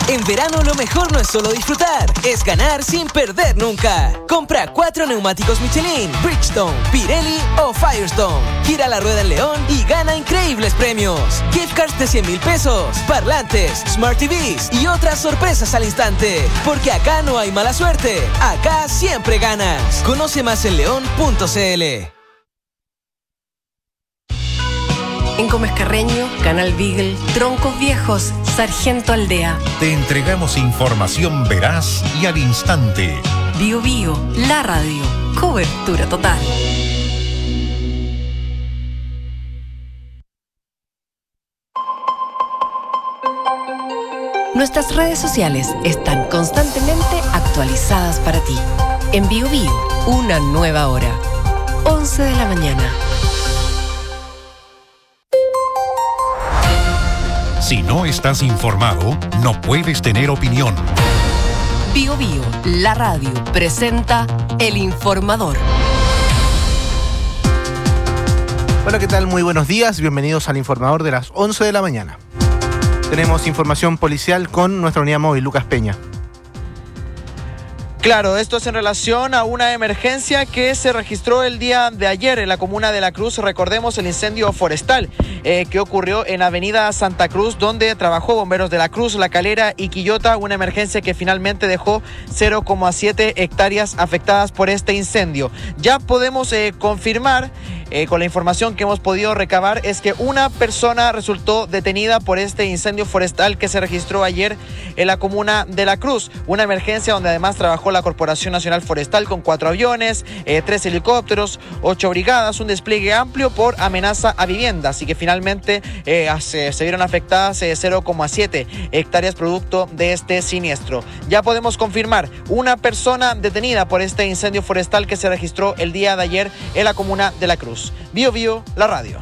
En verano lo mejor no es solo disfrutar, es ganar sin perder nunca. Compra 4 neumáticos Michelin, Bridgestone, Pirelli o Firestone. Gira la rueda en León y gana increíbles premios. Gift cards de 100,000 pesos, parlantes, Smart TVs y otras sorpresas al instante. Porque acá no hay mala suerte, acá siempre ganas. Conoce más en león.cl. En Gómez Carreño, Canal Beagle, Troncos Viejos, Sargento Aldea. Te entregamos información veraz y al instante. Bio Bio, la radio. Cobertura total. Nuestras redes sociales están constantemente actualizadas para ti. En Bio Bio, una nueva hora. 11 de la mañana. Si no estás informado, no puedes tener opinión. Bio Bio, la radio, presenta El Informador. Hola, ¿qué tal? Muy buenos días. Bienvenidos al Informador de las 11 de la mañana. Tenemos información policial con nuestra unidad móvil, Lucas Peña. Claro, esto es en relación a una emergencia que se registró el día de ayer en la comuna de La Cruz. Recordemos el incendio forestal que ocurrió en Avenida Santa Cruz, donde trabajó Bomberos de La Cruz, La Calera y Quillota. Una emergencia que finalmente dejó 0,7 hectáreas afectadas por este incendio. Ya podemos confirmar con la información que hemos podido recabar es que una persona resultó detenida por este incendio forestal que se registró ayer en la comuna de La Cruz. Una emergencia donde además trabajó la Corporación Nacional Forestal con 4 aviones, 3 helicópteros, 8 brigadas, un despliegue amplio por amenaza a vivienda. Así que finalmente se vieron afectadas 0,7 hectáreas producto de este siniestro. Ya podemos confirmar una persona detenida por este incendio forestal que se registró el día de ayer en la comuna de La Cruz. Bio Bio, la radio.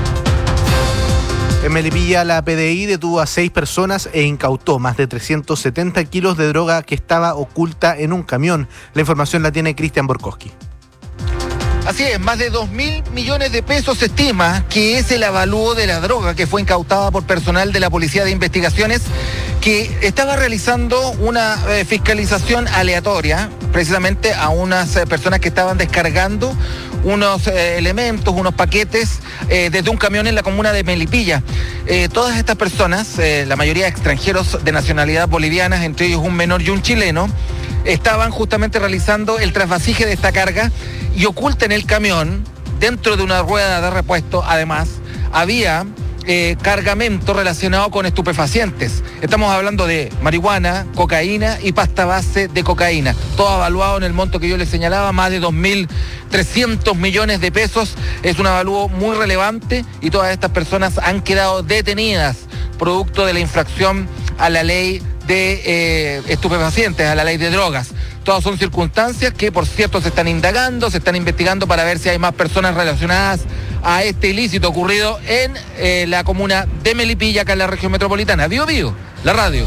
En Melipilla, la PDI detuvo a 6 personas e incautó más de 370 kilos de droga que estaba oculta en un camión. La información la tiene Cristian Borkowski. Así es, más de 2.000 millones de pesos se estima que es el avalúo de la droga que fue incautada por personal de la Policía de Investigaciones que estaba realizando una fiscalización aleatoria precisamente a unas personas que estaban descargando unos elementos, unos paquetes desde un camión en la comuna de Melipilla. Todas estas personas, la mayoría extranjeros de nacionalidad boliviana, entre ellos un menor y un chileno, estaban justamente realizando el trasvasije de esta carga y oculta en el camión, dentro de una rueda de repuesto, además, había cargamento relacionado con estupefacientes. Estamos hablando de marihuana, cocaína y pasta base de cocaína. Todo avaluado en el monto que yo les señalaba, más de 2.300 millones de pesos. Es un avalúo muy relevante y todas estas personas han quedado detenidas producto de la infracción a la ley de estupefacientes, a la ley de drogas. Todas son circunstancias que, por cierto, se están indagando, se están investigando para ver si hay más personas relacionadas a este ilícito ocurrido en la comuna de Melipilla, acá en la región metropolitana. Bio Bio, la radio.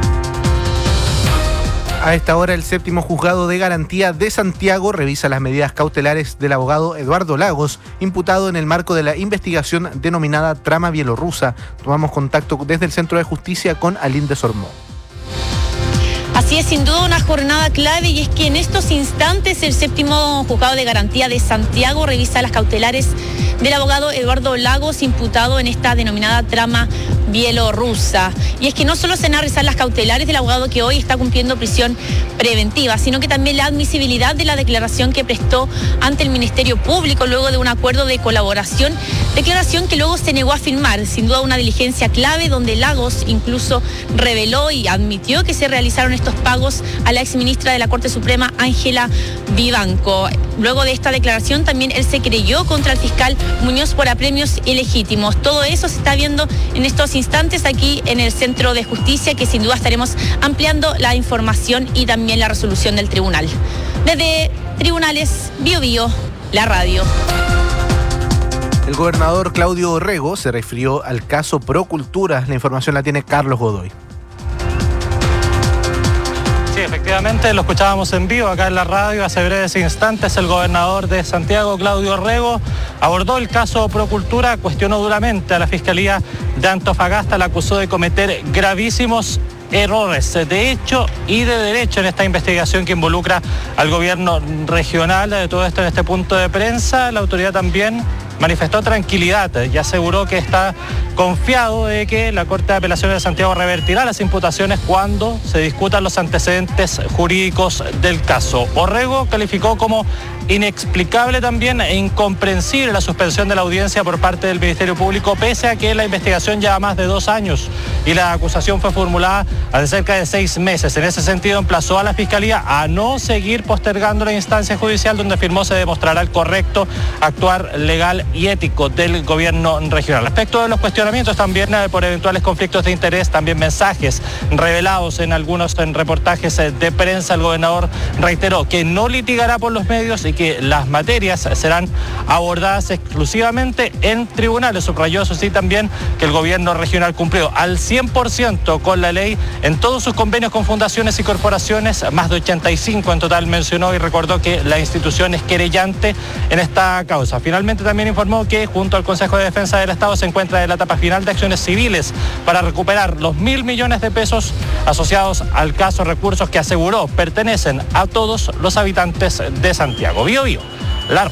A esta hora, el 7º Juzgado de Garantía de Santiago revisa las medidas cautelares del abogado Eduardo Lagos, imputado en el marco de la investigación denominada Trama Bielorrusa. Tomamos contacto desde el Centro de Justicia con Alinde Sormó. Así es, sin duda una jornada clave, y es que en estos instantes el 7º Juzgado de Garantía de Santiago revisa las cautelares del abogado Eduardo Lagos, imputado en esta denominada trama bielorrusa. Y es que no solo se van a revisar las cautelares del abogado que hoy está cumpliendo prisión preventiva, sino que también la admisibilidad de la declaración que prestó ante el Ministerio Público luego de un acuerdo de colaboración, declaración que luego se negó a firmar. Sin duda una diligencia clave donde Lagos incluso reveló y admitió que se realizaron estos pagos a la exministra de la Corte Suprema, Ángela Vivanco. Luego de esta declaración también él se creyó contra el fiscal Muñoz por apremios ilegítimos. Todo eso se está viendo en estos instantes aquí en el Centro de Justicia, que sin duda estaremos ampliando la información y también la resolución del tribunal. Desde Tribunales, Bio Bio, la radio. El gobernador Claudio Orrego se refirió al caso Procultura. La información la tiene Carlos Godoy. Sí, efectivamente, lo escuchábamos en vivo acá en la radio hace breves instantes. El gobernador de Santiago, Claudio Orrego, abordó el caso Procultura, cuestionó duramente a la Fiscalía de Antofagasta, la acusó de cometer gravísimos errores de hecho y de derecho en esta investigación que involucra al gobierno regional. De todo esto en este punto de prensa, la autoridad también manifestó tranquilidad y aseguró que está confiado de que la Corte de Apelaciones de Santiago revertirá las imputaciones cuando se discutan los antecedentes jurídicos del caso. Orrego calificó como inexplicable también e incomprensible la suspensión de la audiencia por parte del Ministerio Público, pese a que la investigación lleva más de 2 años y la acusación fue formulada hace cerca de 6 meses. En ese sentido, emplazó a la Fiscalía a no seguir postergando la instancia judicial, donde afirmó se demostrará el correcto actuar legal y ético del gobierno regional. Respecto de los cuestionamientos también por eventuales conflictos de interés, también mensajes revelados en algunos reportajes de prensa, el gobernador reiteró que no litigará por los medios y que las materias serán abordadas exclusivamente en tribunales. Subrayó, eso sí, también que el gobierno regional cumplió al 100% con la ley en todos sus convenios con fundaciones y corporaciones, más de 85 en total mencionó, y recordó que la institución es querellante en esta causa. Finalmente también informó que junto al Consejo de Defensa del Estado se encuentra en la etapa final de acciones civiles para recuperar los 1.000 millones de pesos asociados al caso, recursos que aseguró pertenecen a todos los habitantes de Santiago. Bío, Lar.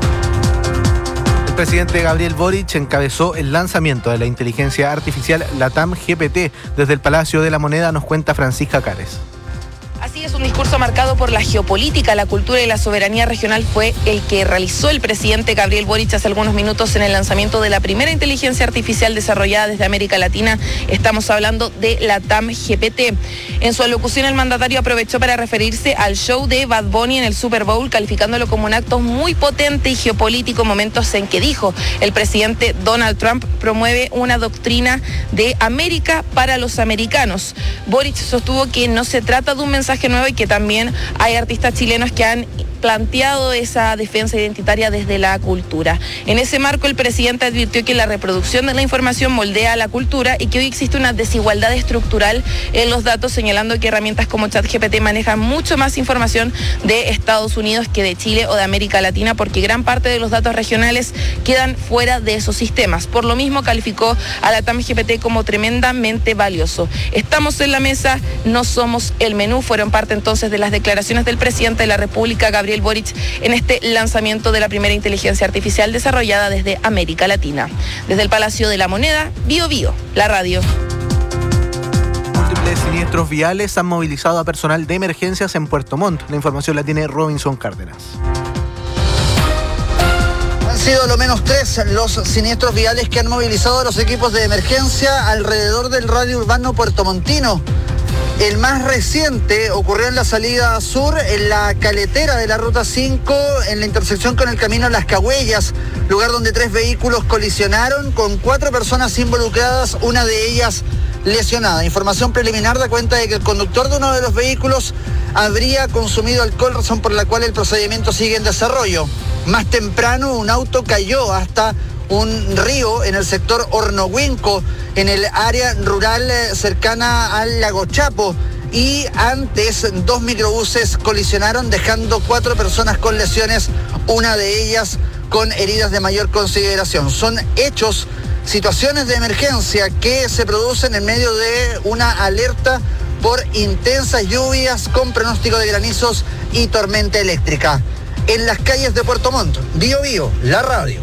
El presidente Gabriel Boric encabezó el lanzamiento de la inteligencia artificial LATAM GPT. Desde el Palacio de la Moneda nos cuenta Francisca Cares. Así es, un discurso marcado por la geopolítica, la cultura y la soberanía regional fue el que realizó el presidente Gabriel Boric hace algunos minutos en el lanzamiento de la primera inteligencia artificial desarrollada desde América Latina. Estamos hablando de LATAM GPT. En su alocución, el mandatario aprovechó para referirse al show de Bad Bunny en el Super Bowl, calificándolo como un acto muy potente y geopolítico, momentos en que dijo el presidente Donald Trump promueve una doctrina de América para los americanos. Boric sostuvo que no se trata de un mensaje nuevo y que también hay artistas chilenos que han planteado esa defensa identitaria desde la cultura. En ese marco, el presidente advirtió que la reproducción de la información moldea la cultura y que hoy existe una desigualdad estructural en los datos, señalando que herramientas como ChatGPT manejan mucho más información de Estados Unidos que de Chile o de América Latina, porque gran parte de los datos regionales quedan fuera de esos sistemas. Por lo mismo, calificó a LATAM GPT como tremendamente valioso. Estamos en la mesa, no somos el menú. Fueron parte entonces de las declaraciones del presidente de la República, Gabriel Boric, en este lanzamiento de la primera inteligencia artificial desarrollada desde América Latina. Desde el Palacio de la Moneda, Bío, la radio. Múltiples siniestros viales han movilizado a personal de emergencias en Puerto Montt. La información la tiene Robinson Cárdenas. Han sido a lo menos 3 los siniestros viales que han movilizado a los equipos de emergencia alrededor del radio urbano puertomontino. El más reciente ocurrió en la salida sur, en la caletera de la Ruta 5, en la intersección con el camino Las Cagüellas, lugar donde 3 vehículos colisionaron con 4 personas involucradas, una de ellas lesionada. Información preliminar da cuenta de que el conductor de uno de los vehículos habría consumido alcohol, razón por la cual el procedimiento sigue en desarrollo. Más temprano, un auto cayó hasta un río en el sector Hornohuenco, en el área rural cercana al lago Chapo, y antes 2 microbuses colisionaron dejando 4 personas con lesiones, una de ellas con heridas de mayor consideración. Son hechos, situaciones de emergencia que se producen en medio de una alerta por intensas lluvias con pronóstico de granizos y tormenta eléctrica. En las calles de Puerto Montt, Bío, la radio.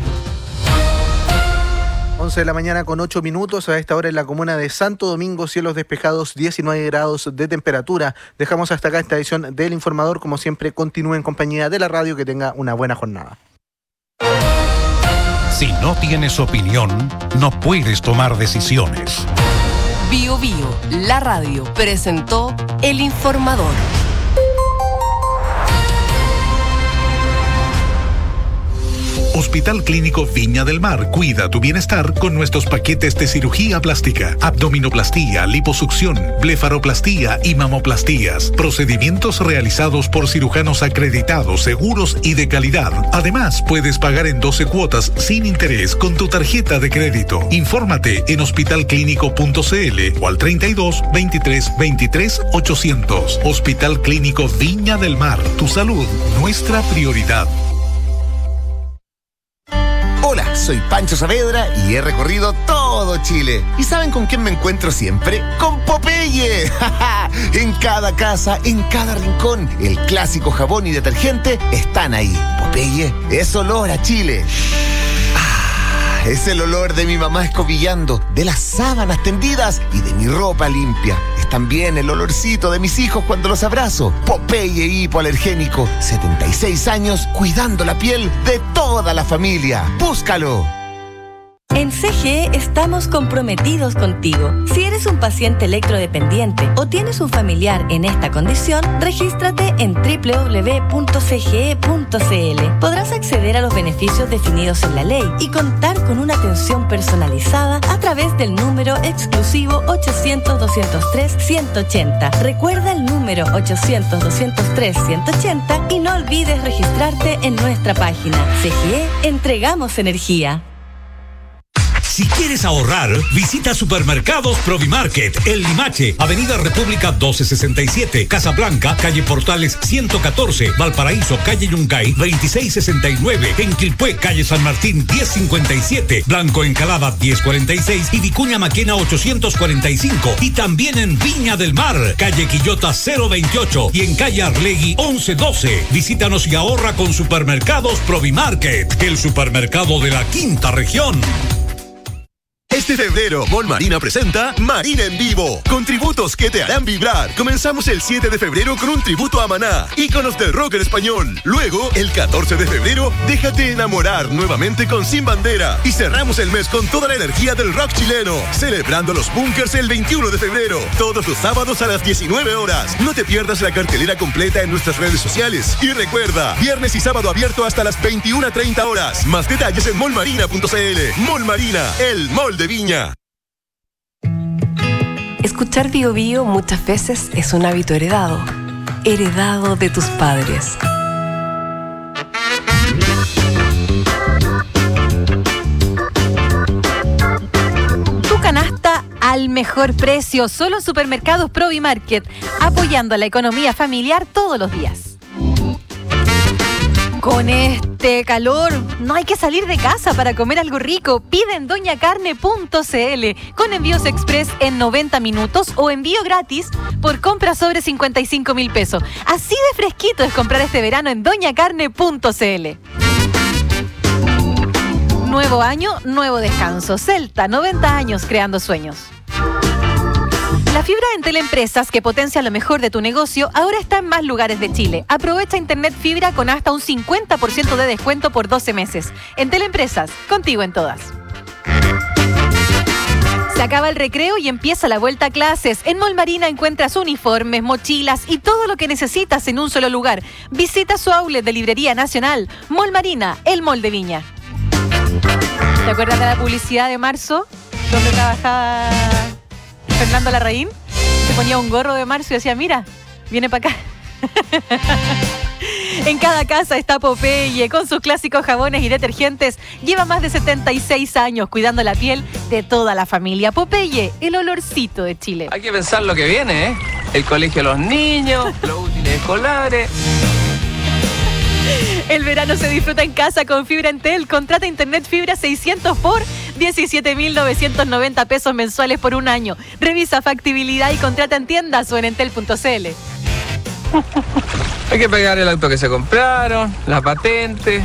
11 de la mañana con 8 minutos. A esta hora en la comuna de Santo Domingo, cielos despejados, 19 grados de temperatura. Dejamos hasta acá esta edición del Informador. Como siempre, continúe en compañía de la radio. Que tenga una buena jornada. Si no tienes opinión, no puedes tomar decisiones. Bío, la radio, presentó El Informador. Hospital Clínico Viña del Mar cuida tu bienestar con nuestros paquetes de cirugía plástica, abdominoplastía, liposucción, blefaroplastía y mamoplastías. Procedimientos realizados por cirujanos acreditados, seguros y de calidad. Además, puedes pagar en 12 cuotas sin interés con tu tarjeta de crédito. Infórmate en hospitalclínico.cl o al 32 23 23 800. Hospital Clínico Viña del Mar. Tu salud, nuestra prioridad. Hola, soy Pancho Saavedra y he recorrido todo Chile. ¿Y saben con quién me encuentro siempre? ¡Con Popeye! En cada casa, en cada rincón, el clásico jabón y detergente están ahí. Popeye es olor a Chile. Es el olor de mi mamá escobillando, de las sábanas tendidas y de mi ropa limpia. Es también el olorcito de mis hijos cuando los abrazo. Popeye hipoalergénico, 76 años cuidando la piel de toda la familia. ¡Búscalo! En CGE estamos comprometidos contigo. Si eres un paciente electrodependiente o tienes un familiar en esta condición, regístrate en www.cge.cl. Podrás acceder a los beneficios definidos en la ley y contar con una atención personalizada a través del número exclusivo 800-203-180. Recuerda el número 800-203-180 y no olvides registrarte en nuestra página. CGE, entregamos energía. Si quieres ahorrar, visita Supermercados Provimarket, El Limache, Avenida República 1267, Casablanca, calle Portales 114, Valparaíso, calle Yungay 2669, en Quilpué, calle San Martín 1057, Blanco Encalada 1046 y Vicuña Maquena 845. Y también en Viña del Mar, calle Quillota 028 y en calle Arlegui 1112. Visítanos y ahorra con Supermercados Provimarket, el supermercado de la quinta región. Este febrero, Mall Marina presenta Marina en Vivo, con tributos que te harán vibrar. Comenzamos el 7 de febrero con un tributo a Maná, íconos del rock en español. Luego, el 14 de febrero, déjate enamorar nuevamente con Sin Bandera. Y cerramos el mes con toda la energía del rock chileno, celebrando los Bunkers el 21 de febrero, todos los sábados a las 19 horas. No te pierdas la cartelera completa en nuestras redes sociales. Y recuerda, viernes y sábado abierto hasta las 21:30 horas. Más detalles en mallmarina.cl. Mall Marina, el mall de Viña. Escuchar Bio Bio muchas veces es un hábito heredado de tus padres. Tu canasta al mejor precio, solo en Supermercados Provimarket, apoyando a la economía familiar todos los días. Con este calor, no hay que salir de casa para comer algo rico. Pide en doñacarne.cl con envíos express en 90 minutos o envío gratis por compra sobre 55.000 pesos. Así de fresquito es comprar este verano en doñacarne.cl. Nuevo año, nuevo descanso. Celta, 90 años creando sueños. La fibra en Teleempresas, que potencia lo mejor de tu negocio, ahora está en más lugares de Chile. Aprovecha Internet Fibra con hasta un 50% de descuento por 12 meses. En Teleempresas, contigo en todas. Se acaba el recreo y empieza la vuelta a clases. En Mall Marina encuentras uniformes, mochilas y todo lo que necesitas en un solo lugar. Visita su outlet de Librería Nacional. Mall Marina, el mall de Viña. ¿Te acuerdas de la publicidad de marzo? Donde trabajaba Fernando Larraín, se ponía un gorro de marzo y decía, mira, viene para acá. En cada casa está Popeye, con sus clásicos jabones y detergentes. Lleva más de 76 años cuidando la piel de toda la familia. Popeye, el olorcito de Chile. Hay que pensar lo que viene, ¿eh? El colegio de los niños, los útiles escolares. El verano se disfruta en casa con fibra Entel. Contrata internet fibra 600 por 17.990 pesos mensuales por un año. Revisa factibilidad y contrata en tiendas o en entel.cl. Hay que pagar el auto que se compraron, la patente.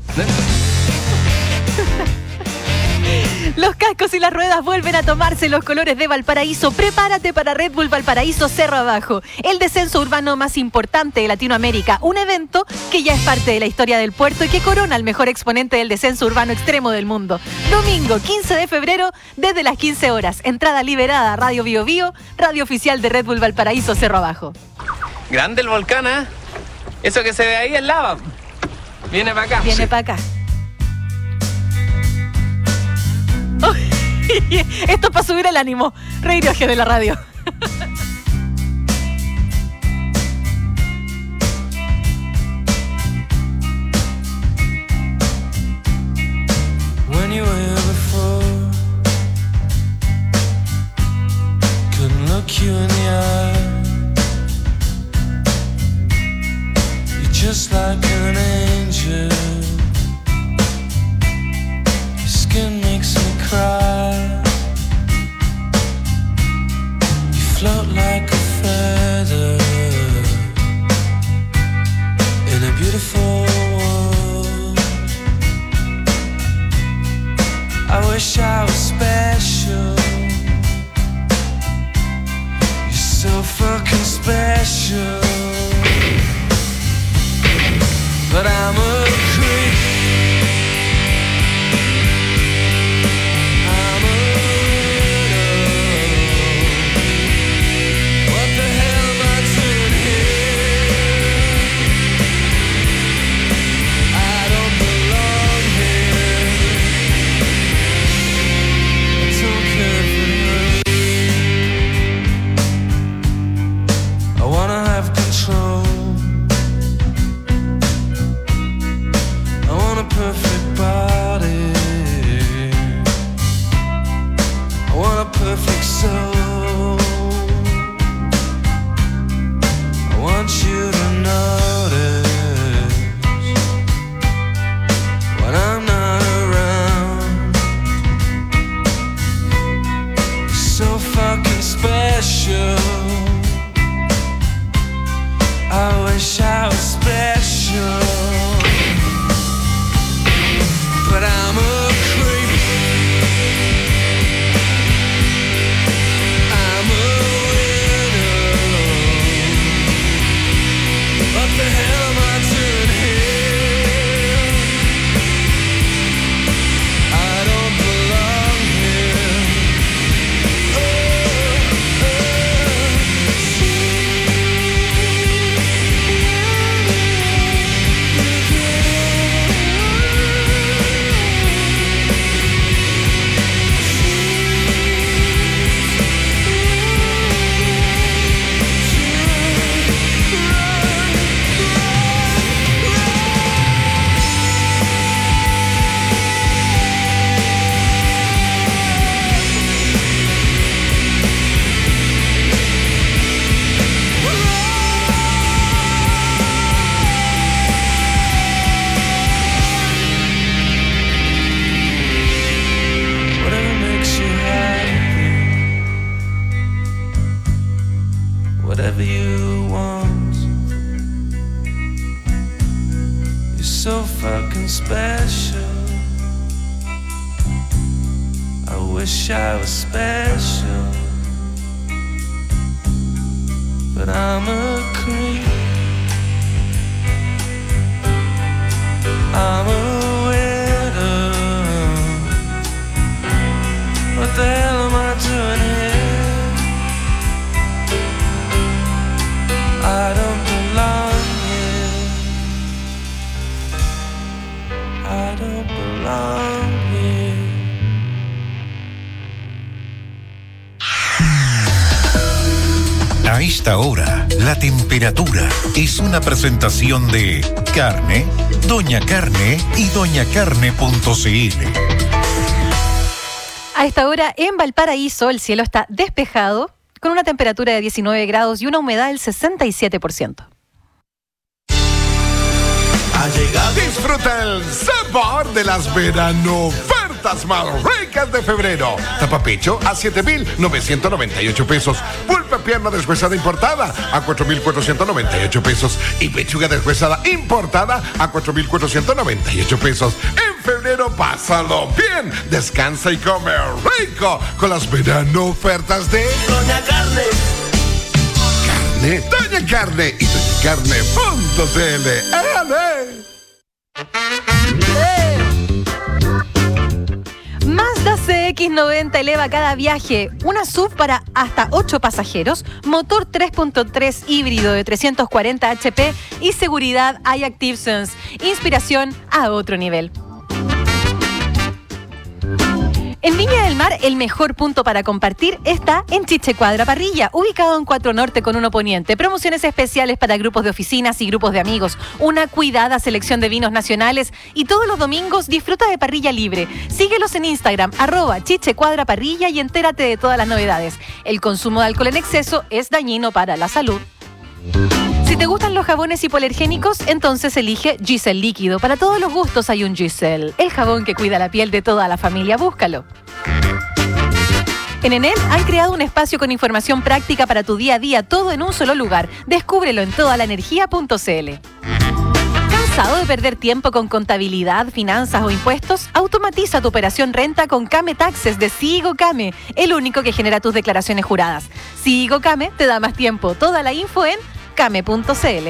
Los cascos y las ruedas vuelven a tomarse los colores de Valparaíso. Prepárate para Red Bull Valparaíso Cerro Abajo, el descenso urbano más importante de Latinoamérica. Un evento que ya es parte de la historia del puerto y que corona al mejor exponente del descenso urbano extremo del mundo. Domingo 15 de febrero, desde las 15 horas. Entrada liberada a Radio Bio Bio, radio oficial de Red Bull Valparaíso Cerro Abajo. Grande el volcán, ¿eh? Eso que se ve ahí es lava. Viene para acá. Viene para acá. Oh, esto es para subir el ánimo. Radioje de la radio. When you were here before, couldn't look you in the eye. You're just like an angel. so fucking special. But I'm a creep. I'm a widow. What the hell am I doing here? I don't belong here. I don't care for you. I wanna have control. I want a perfect body. I want a perfect soul. I want you to notice when I'm not around. You're so fucking special. I wish I was special. But I'm a creep. I'm a widow. What the hell am I doing here? I don't belong here. Whatever makes you happy, whatever you want. You're so fucking special. I wish I was special, but I'm a creep. I'm a widow. What the hell am I doing here? I don't belong here. I don't belong here. A esta hora, la temperatura es una presentación de Carne, Doña Carne y doñacarne.cl. A esta hora en Valparaíso el cielo está despejado con una temperatura de 19 grados y una humedad del 67%. Ha llegado. Disfruta el sabor de las verano ofertas más ricas de febrero. Tapapecho a 7,998 pesos. Pulpa pierna deshuesada importada a 4,498 pesos. Y pechuga deshuesada importada a 4,498 pesos. En febrero pásalo bien. Descansa y come rico con las verano ofertas de Doña Carne. Doña Carne y doñacarne.cl. Mazda CX-90 eleva cada viaje. Una SUV para hasta 8 pasajeros, motor 3.3 híbrido de 340 HP y seguridad iActive Sense. Inspiración a otro nivel. En Viña del Mar, el mejor punto para compartir está en Chiche Cuadra Parrilla, ubicado en 4 Norte con 1 Poniente. Promociones especiales para grupos de oficinas y grupos de amigos. Una cuidada selección de vinos nacionales y todos los domingos disfruta de parrilla libre. Síguelos en Instagram, @Chiche Cuadra Parrilla y entérate de todas las novedades. El consumo de alcohol en exceso es dañino para la salud. Si te gustan los jabones hipoalergénicos, entonces elige Giselle Líquido. Para todos los gustos hay un Giselle, el jabón que cuida la piel de toda la familia. Búscalo. En Enel han creado un espacio con información práctica para tu día a día, todo en un solo lugar. Descúbrelo en todalaenergia.cl. ¿Cansado de perder tiempo con contabilidad, finanzas o impuestos? Automatiza tu operación renta con Came Taxes de Sigo Came, el único que genera tus declaraciones juradas. Sigo Came te da más tiempo. Toda la info en came.cl.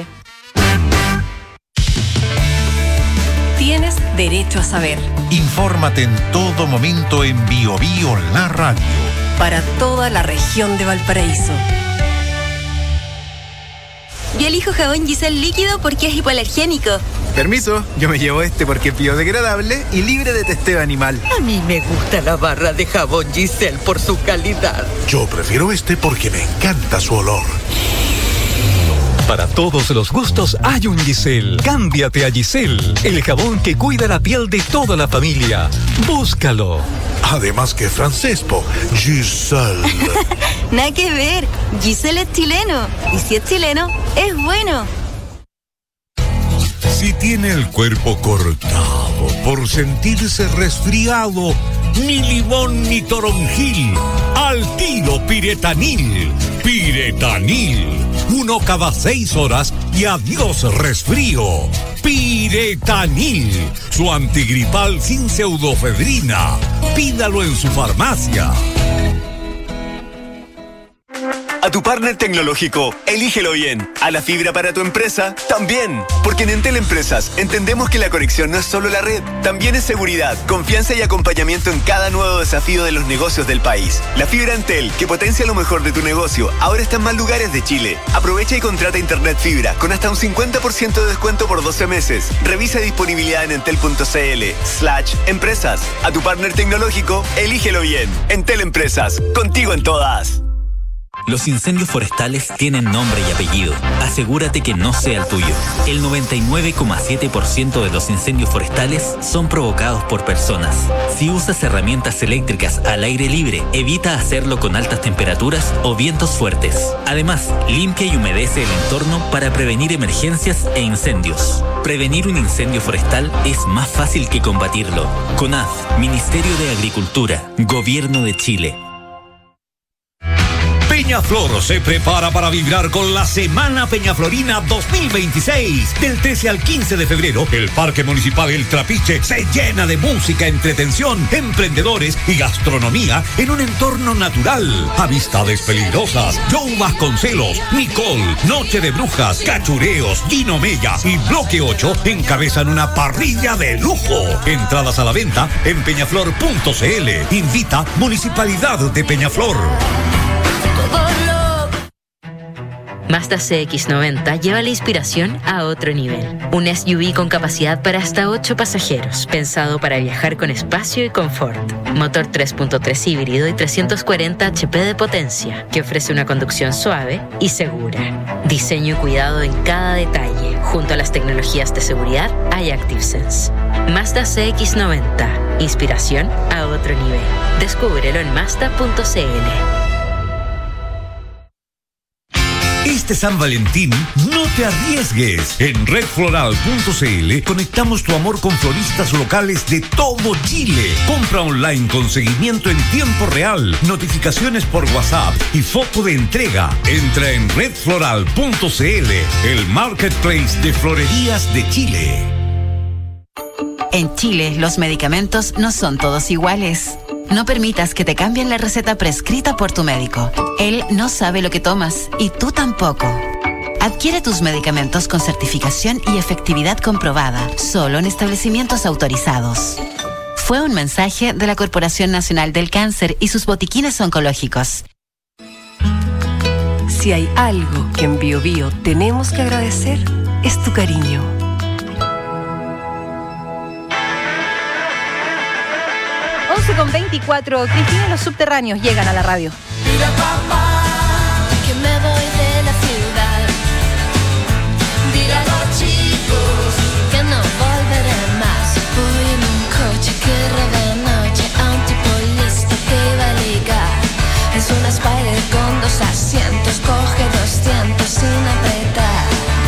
Tienes derecho a saber. Infórmate en todo momento en Bio Bio La Radio. Para toda la región de Valparaíso. Yo elijo jabón Giselle líquido porque es hipoalergénico. Permiso, yo me llevo este porque es biodegradable y libre de testeo animal. A mí me gusta la barra de jabón Giselle por su calidad. Yo prefiero este porque me encanta su olor. Para todos los gustos hay un Giselle. Cámbiate a Giselle, el jabón que cuida la piel de toda la familia. Búscalo. Además que francés, po. Giselle. Nada que ver. Giselle es chileno. Y si es chileno, es bueno. Si tiene el cuerpo cortado por sentirse resfriado, ni limón ni toronjil, al tiro Piretanil. Piretanil. 1 cada 6 horas y adiós resfrío. Piretanil, su antigripal sin pseudofedrina. Pídalo en su farmacia. A tu partner tecnológico, elígelo bien. A la fibra para tu empresa, también. Porque en Entel Empresas entendemos que la conexión no es solo la red, también es seguridad, confianza y acompañamiento en cada nuevo desafío de los negocios del país. La fibra Entel, que potencia lo mejor de tu negocio, ahora está en más lugares de Chile. Aprovecha y contrata internet fibra con hasta un 50% de descuento por 12 meses. Revisa disponibilidad en entel.cl/empresas. A tu partner tecnológico, elígelo bien. Entel Empresas, contigo en todas. Los incendios forestales tienen nombre y apellido. Asegúrate que no sea el tuyo. El 99,7% de los incendios forestales son provocados por personas. Si usas herramientas eléctricas al aire libre, evita hacerlo con altas temperaturas o vientos fuertes. Además, limpia y humedece el entorno para prevenir emergencias e incendios. Prevenir un incendio forestal es más fácil que combatirlo. CONAF, Ministerio de Agricultura, Gobierno de Chile. Peñaflor se prepara para vibrar con la Semana Peñaflorina 2026. Del 13 al 15 de febrero, el Parque Municipal El Trapiche se llena de música, entretención, emprendedores y gastronomía en un entorno natural. Amistades peligrosas, Joe Vasconcelos, Nicole, Noche de Brujas, Cachureos, Gino Mella y Bloque 8 encabezan una parrilla de lujo. Entradas a la venta en peñaflor.cl. Invita Municipalidad de Peñaflor. Mazda CX-90 lleva la inspiración a otro nivel. Un SUV con capacidad para hasta 8 pasajeros, pensado para viajar con espacio y confort. Motor 3.3 híbrido y 340 HP de potencia, que ofrece una conducción suave y segura. Diseño y cuidado en cada detalle. Junto a las tecnologías de seguridad hay ActiveSense. Mazda CX-90. Inspiración a otro nivel. Descúbrelo en Mazda.cl. Este San Valentín, no te arriesgues. En redfloral.cl conectamos tu amor con floristas locales de todo Chile. Compra online con seguimiento en tiempo real, notificaciones por WhatsApp y foto de entrega. Entra en redfloral.cl, el marketplace de florerías de Chile. En Chile, los medicamentos no son todos iguales. No permitas que te cambien la receta prescrita por tu médico. Él no sabe lo que tomas y tú tampoco. Adquiere tus medicamentos con certificación y efectividad comprobada, solo en establecimientos autorizados. Fue un mensaje de la Corporación Nacional del Cáncer y sus botiquines oncológicos. Si hay algo que en Bio Bio tenemos que agradecer, es tu cariño. 11:24, Cristina y los subterráneos llegan a la radio. Mira papá, que me voy de la ciudad. Dile a los chicos que no volveré más. Voy en un coche que roba noche a un tipo listo que va a ligar. Es una Spider con 2 asientos, coge 200 sin apretar.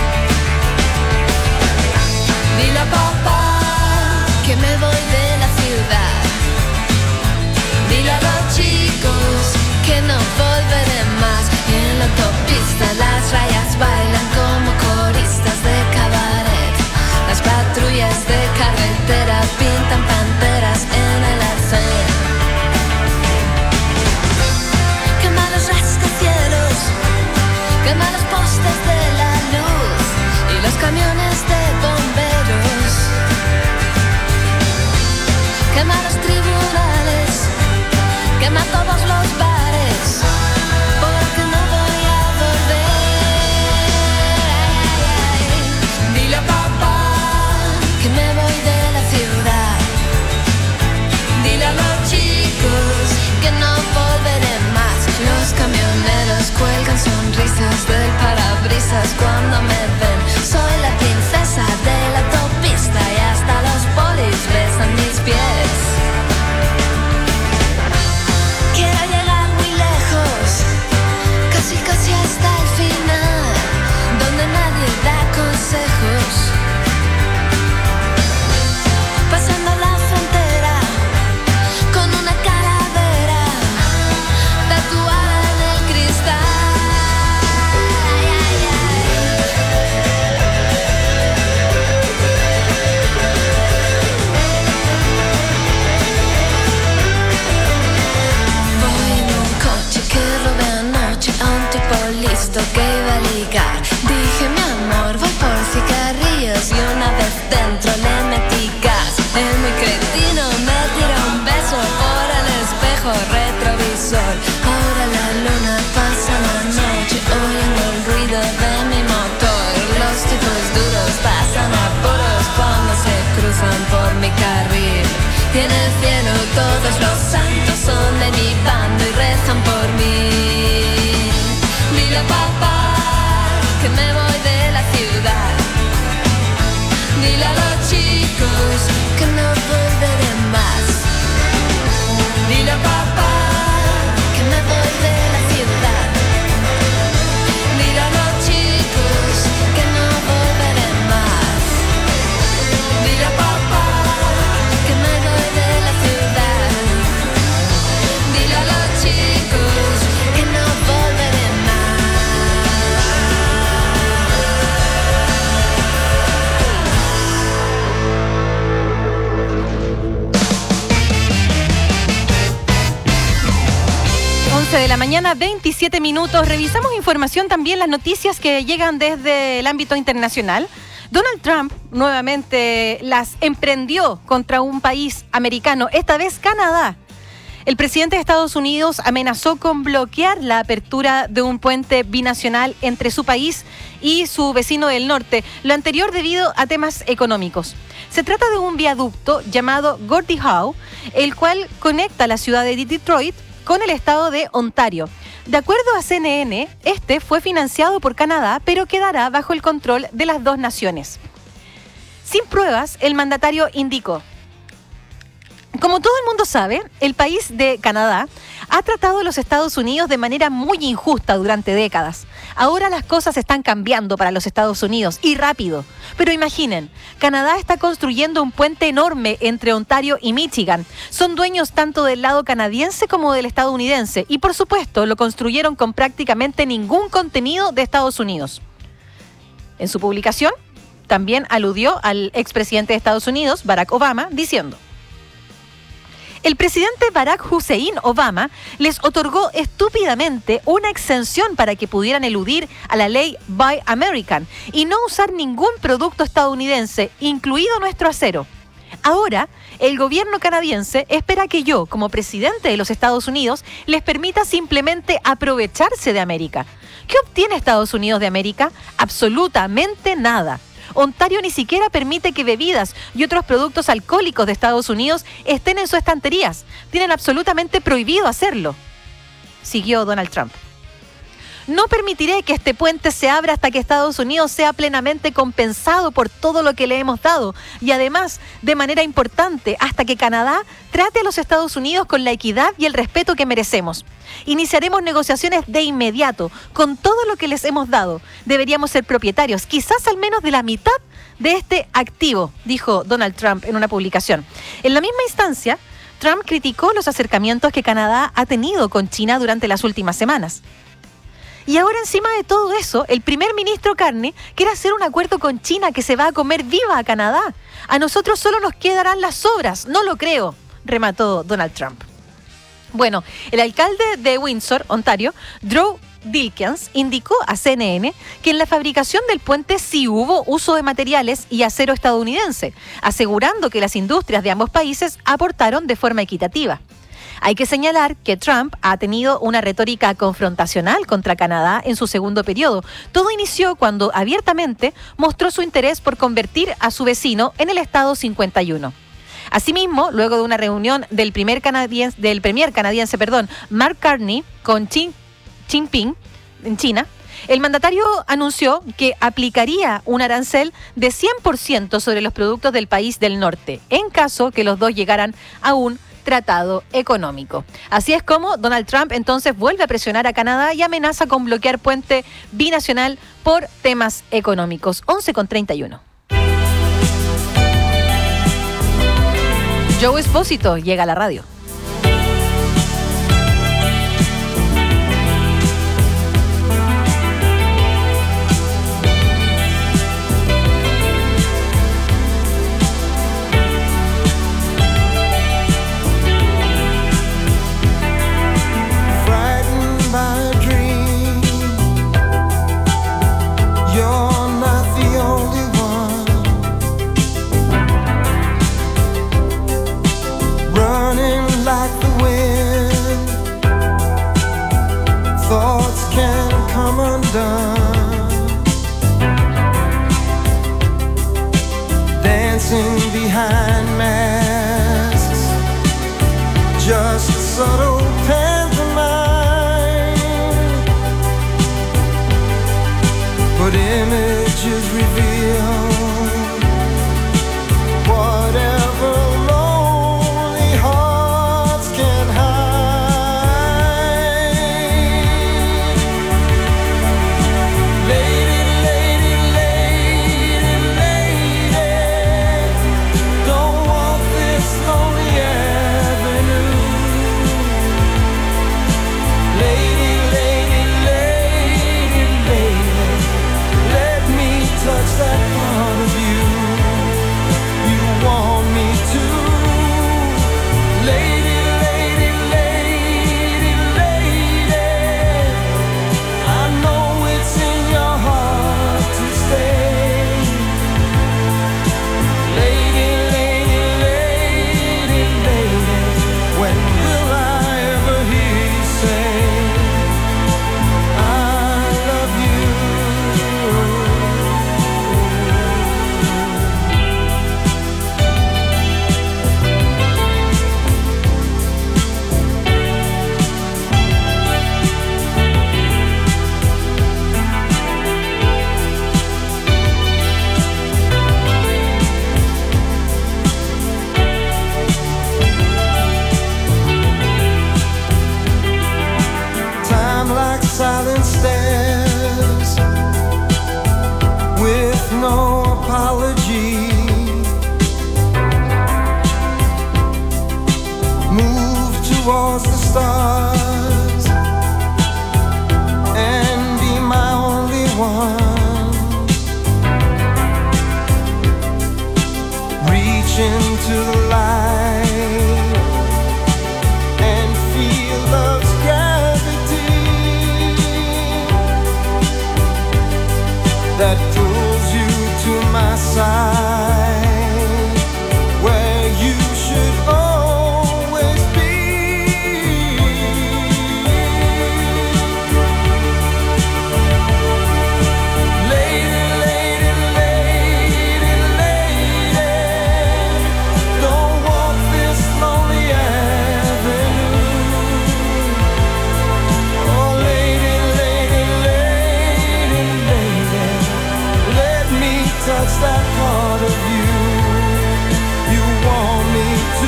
Dile a papá que me voy de la ciudad. Dile a los chicos que no volveré detrás del parabrisas cuando me ven. Soy la princesa de la autopista y hasta los polis besan mis pies. Quiero llegar muy lejos, casi casi hasta el final, donde nadie da consejos. Pasando la frontera con una calavera tatuada en el cristal. Ay, ay, voy en un coche que robé anoche a un tipo listo que iba a ligar. Dije, mi amor, voy por cigarrillos y una vez dentro le metí gas. El muy cretino me tiró un beso por el espejo retrovisor. Ahora la luna pasa la noche oyendo el ruido de mi motor. Los tipos duros pasan apuros cuando se cruzan por mi carril. Y en el cielo todos los santos son de mi bando y rezan por mí. Dile a papá que me voy de la ciudad. Dile a los chicos que no volveré más. Dile a papá que me voy de la ciudad. Dile a los chicos que no volveré más. Dile a papá que me voy de la ciudad. Dile a los chicos que no volveré más. 11 de la mañana, 27 minutos. Revisamos información también, las noticias que llegan desde el ámbito internacional. Donald Trump nuevamente las emprendió contra un país americano, esta vez Canadá. El presidente de Estados Unidos amenazó con bloquear la apertura de un puente binacional entre su país y su vecino del norte, lo anterior debido a temas económicos. Se trata de un viaducto llamado Gordie Howe, el cual conecta la ciudad de Detroit con el estado de Ontario. De acuerdo a CNN, este fue financiado por Canadá, pero quedará bajo el control de las dos naciones. Sin pruebas, el mandatario indicó: como todo el mundo sabe, el país de Canadá ha tratado a los Estados Unidos de manera muy injusta durante décadas. Ahora las cosas están cambiando para los Estados Unidos, y rápido. Pero imaginen, Canadá está construyendo un puente enorme entre Ontario y Michigan. Son dueños tanto del lado canadiense como del estadounidense, y por supuesto lo construyeron con prácticamente ningún contenido de Estados Unidos. En su publicación, también aludió al expresidente de Estados Unidos, Barack Obama, diciendo: el presidente Barack Hussein Obama les otorgó estúpidamente una exención para que pudieran eludir a la ley Buy American y no usar ningún producto estadounidense, incluido nuestro acero. Ahora, el gobierno canadiense espera que yo, como presidente de los Estados Unidos, les permita simplemente aprovecharse de América. ¿Qué obtiene Estados Unidos de América? Absolutamente nada. Ontario ni siquiera permite que bebidas y otros productos alcohólicos de Estados Unidos estén en sus estanterías. Tienen absolutamente prohibido hacerlo. Siguió Donald Trump. No permitiré que este puente se abra hasta que Estados Unidos sea plenamente compensado por todo lo que le hemos dado. Y además, de manera importante, hasta que Canadá trate a los Estados Unidos con la equidad y el respeto que merecemos. Iniciaremos negociaciones de inmediato con todo lo que les hemos dado. Deberíamos ser propietarios, quizás al menos de la mitad de este activo, dijo Donald Trump en una publicación. En la misma instancia, Trump criticó los acercamientos que Canadá ha tenido con China durante las últimas semanas. Y ahora, encima de todo eso, el primer ministro Carney quiere hacer un acuerdo con China que se va a comer viva a Canadá. A nosotros solo nos quedarán las sobras, no lo creo, remató Donald Trump. Bueno, el alcalde de Windsor, Ontario, Drew Dilkens, indicó a CNN que en la fabricación del puente sí hubo uso de materiales y acero estadounidense, asegurando que las industrias de ambos países aportaron de forma equitativa. Hay que señalar que Trump ha tenido una retórica confrontacional contra Canadá en su segundo periodo. Todo inició cuando abiertamente mostró su interés por convertir a su vecino en el Estado 51. Asimismo, luego de una reunión del premier canadiense, Mark Carney, con Xi Jinping en China, El mandatario anunció que aplicaría un arancel de 100% sobre los productos del país del norte, en caso que los dos llegaran a un tratado económico. Así es como Donald Trump entonces vuelve a presionar a Canadá y amenaza con bloquear puente binacional por temas económicos. 11:31. Joe Espósito llega a la radio. Dancing behind masks, just subtle pantomime, but images reveal whatever lonely hearts can hide. Lady, lady, lady, lady, don't walk this lonely avenue. Lady, lady, lady, lady, let me touch that part of you you want me to. Lady, lady, lady, lady, I know it's in your heart to stay. Lady, lady, lady, lady, when will I ever hear you say I love you? Time like silent stairs with no apology. Move towards the stars and be my only one. Reach into the light and feel love's gravity that pulls you to my side, where you should always be. Lady, lady, lady, lady, don't walk this lonely avenue. Oh, lady, lady, lady, lady, let me touch that part of you you want me to.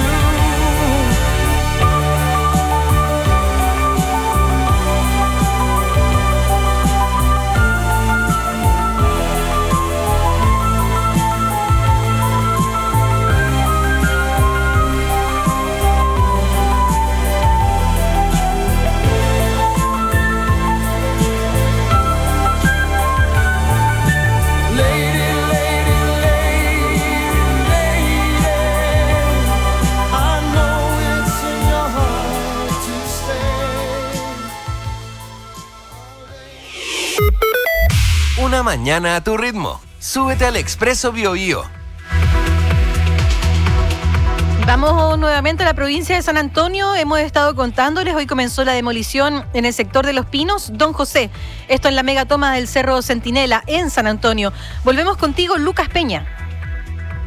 Lady, lady, lady, I know it's in your heart to stay. Una mañana a tu ritmo. Súbete al Expreso BioBio. Vamos nuevamente a la provincia de San Antonio. Hemos estado contándoles, hoy comenzó la demolición en el sector de Los Pinos, Don José. Esto en la megatoma del Cerro Centinela, en San Antonio. Volvemos contigo, Lucas Peña.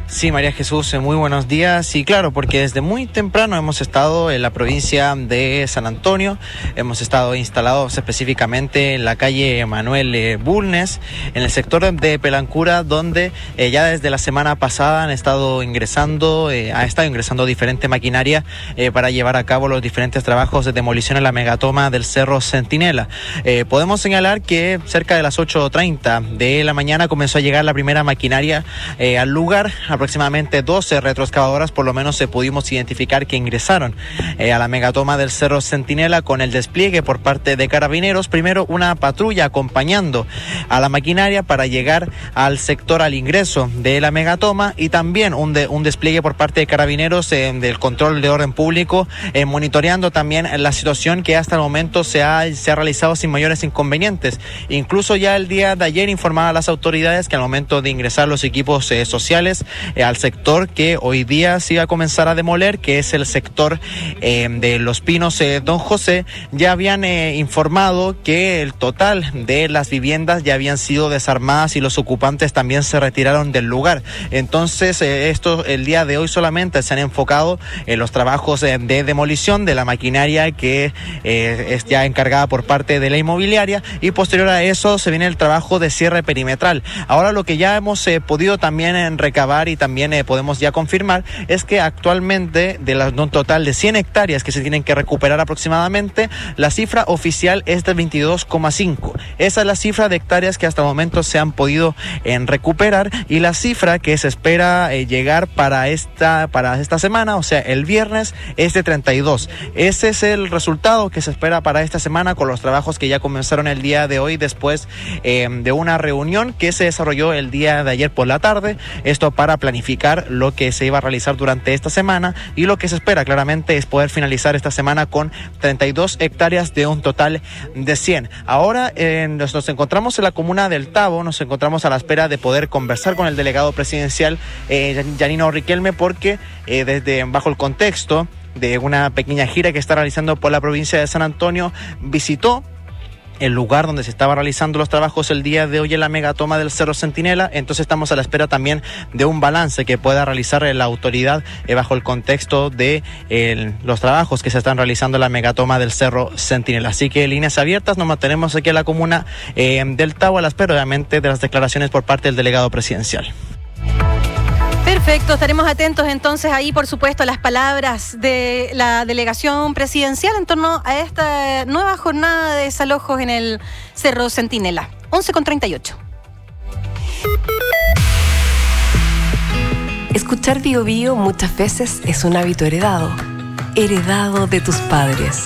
Sí, María Jesús, muy buenos días. Y claro, porque desde muy temprano hemos estado en la provincia de San Antonio, hemos estado instalados específicamente en la calle Manuel Bulnes, en el sector de Pelancura, donde ya desde la semana pasada ha estado ingresando diferente maquinaria para llevar a cabo los diferentes trabajos de demolición en la megatoma del Cerro Centinela. Podemos señalar que cerca de las 8:30 de la mañana comenzó a llegar la primera maquinaria al lugar. Aproximadamente 12 retroexcavadoras por lo menos pudimos identificar que ingresaron a la megatoma del Cerro Centinela con el despliegue por parte de Carabineros. Primero una patrulla acompañando a la maquinaria para llegar al sector, al ingreso de la megatoma, y también un despliegue por parte de Carabineros del control de orden público, monitoreando también la situación que hasta el momento se ha realizado sin mayores inconvenientes. Incluso ya el día de ayer informaba a las autoridades que al momento de ingresar los equipos sociales al sector que hoy día se iba a comenzar a demoler, que es el sector de Los Pinos Don José, ya habían informado que el total de las viviendas ya habían sido desarmadas y los ocupantes también se retiraron del lugar. Entonces el día de hoy solamente se han enfocado en los trabajos de demolición de la maquinaria que es ya encargada por parte de la inmobiliaria, y posterior a eso se viene el trabajo de cierre perimetral. Ahora lo que ya hemos podido también recabar y también podemos ya confirmar es que actualmente de un total de 100 hectáreas que se tienen que recuperar aproximadamente, la cifra oficial es de 22,5. Esa es la cifra de hectáreas que hasta el momento se han podido recuperar, y la cifra que se espera llegar para esta semana, o sea el viernes, es de 32. Ese es el resultado que se espera para esta semana con los trabajos que ya comenzaron el día de hoy después de una reunión que se desarrolló el día de ayer por la tarde. Esto para planificar lo que se iba a realizar durante esta semana, y lo que se espera claramente es poder finalizar esta semana con 32 hectáreas de un total de 100. Ahora nos encontramos en la comuna del Tabo, nos encontramos a la espera de poder conversar con el delegado presidencial Yanino Riquelme, porque bajo el contexto de una pequeña gira que está realizando por la provincia de San Antonio, visitó el lugar donde se estaba realizando los trabajos el día de hoy en la megatoma del Cerro Centinela. Entonces estamos a la espera también de un balance que pueda realizar la autoridad bajo el contexto de los trabajos que se están realizando en la megatoma del Cerro Centinela. Así que líneas abiertas, nos mantenemos aquí en la comuna del Tabo a la espera obviamente de las declaraciones por parte del delegado presidencial. Perfecto, estaremos atentos entonces ahí, por supuesto, a las palabras de la delegación presidencial en torno a esta nueva jornada de desalojos en el Cerro Centinela. 11:38. Escuchar Bío Bío muchas veces es un hábito heredado de tus padres.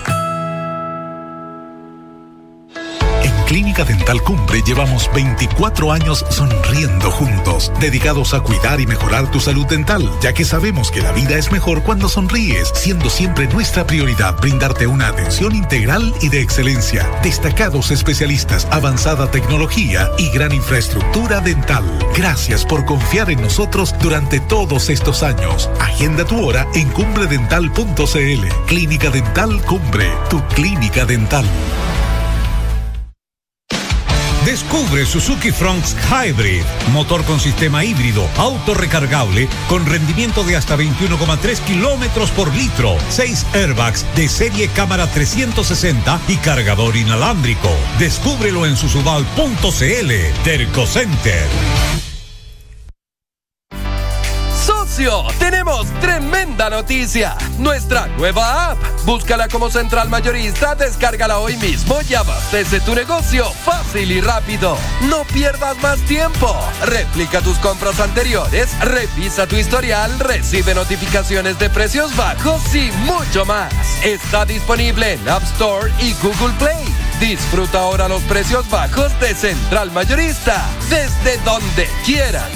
Clínica Dental Cumbre llevamos 24 años sonriendo juntos, dedicados a cuidar y mejorar tu salud dental, ya que sabemos que la vida es mejor cuando sonríes, siendo siempre nuestra prioridad brindarte una atención integral y de excelencia, destacados especialistas, avanzada tecnología y gran infraestructura dental. Gracias por confiar en nosotros durante todos estos años. Agenda tu hora en cumbredental.cl. Clínica Dental Cumbre, tu clínica dental. Descubre Suzuki Fronx Hybrid, motor con sistema híbrido, auto recargable, con rendimiento de hasta 21,3 kilómetros por litro, 6 airbags de serie cámara 360 y cargador inalámbrico. Descúbrelo en susubal.cl. Terco Center. Tenemos tremenda noticia. Nuestra nueva app. Búscala como Central Mayorista, descárgala hoy mismo y abastece tu negocio fácil y rápido. No pierdas más tiempo. Replica tus compras anteriores, revisa tu historial, recibe notificaciones de precios bajos y mucho más. Está disponible en App Store y Google Play. Disfruta ahora los precios bajos de Central Mayorista desde donde quieras.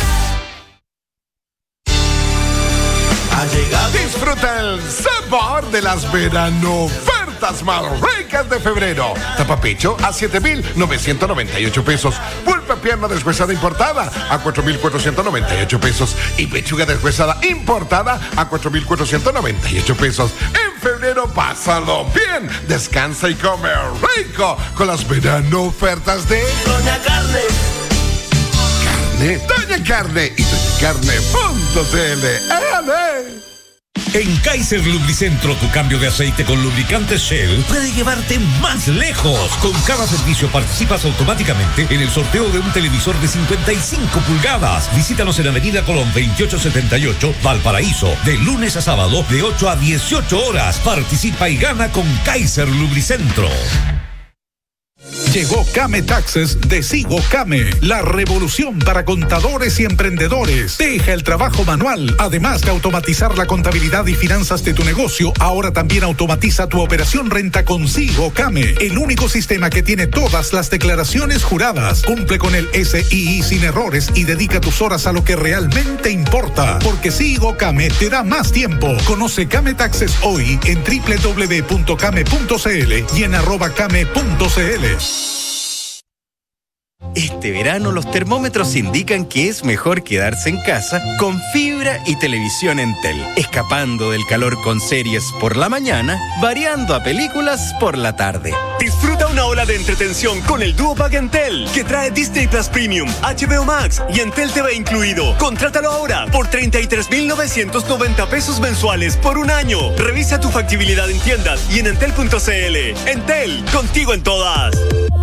Disfruta el sabor de las veranofertas más ricas de febrero. Tapapecho a 7,998 pesos. Pulpa pierna deshuesada importada a 4,498 pesos. Y pechuga deshuesada importada a 4,498 pesos. En febrero pásalo bien. Descansa y come rico con las veranofertas de Doña Carne. Doña Carne y Doña carne.cl. En Kaiser Lubricentro, tu cambio de aceite con lubricante Shell puede llevarte más lejos. Con cada servicio participas automáticamente en el sorteo de un televisor de 55 pulgadas. Visítanos en Avenida Colón 2878, Valparaíso, de lunes a sábado de 8 a 18 horas. Participa y gana con Kaiser Lubricentro. Llegó Came Taxes de Sigo Came, la revolución para contadores y emprendedores. Deja el trabajo manual. Además de automatizar la contabilidad y finanzas de tu negocio, ahora también automatiza tu operación renta con Sigo Came, el único sistema que tiene todas las declaraciones juradas. Cumple con el SII sin errores y dedica tus horas a lo que realmente importa, porque Sigo Came te da más tiempo. Conoce Came Taxes hoy en www.came.cl y en @came.cl. Este verano los termómetros indican que es mejor quedarse en casa con fibra y televisión Entel, escapando del calor con series por la mañana, variando a películas por la tarde. Disfruta una ola de entretención con el Duo Pack Entel, que trae Disney Plus Premium, HBO Max y Entel TV incluido. Contrátalo ahora por 33,990 pesos mensuales por un año. Revisa tu factibilidad en tiendas y en entel.cl. Entel, contigo en todas.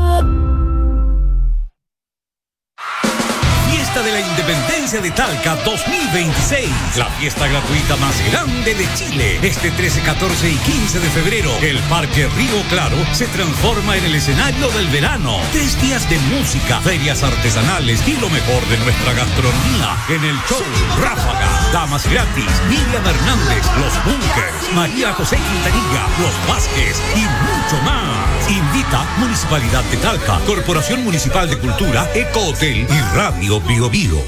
Fiesta de la Independencia de Talca 2026. La fiesta gratuita más grande de Chile. Este 13, 14 y 15 de febrero, el Parque Río Claro se transforma en el escenario del verano. 3 días de música, ferias artesanales y lo mejor de nuestra gastronomía. En el show, Ráfaga, Damas Gratis, Miriam Hernández, Los Bunkers, María José Quintanilla, Los Vázquez y mucho más. Invita Municipalidad de Talca, Corporación Municipal de Cultura, Eco Hotel y Radio Bio Bio.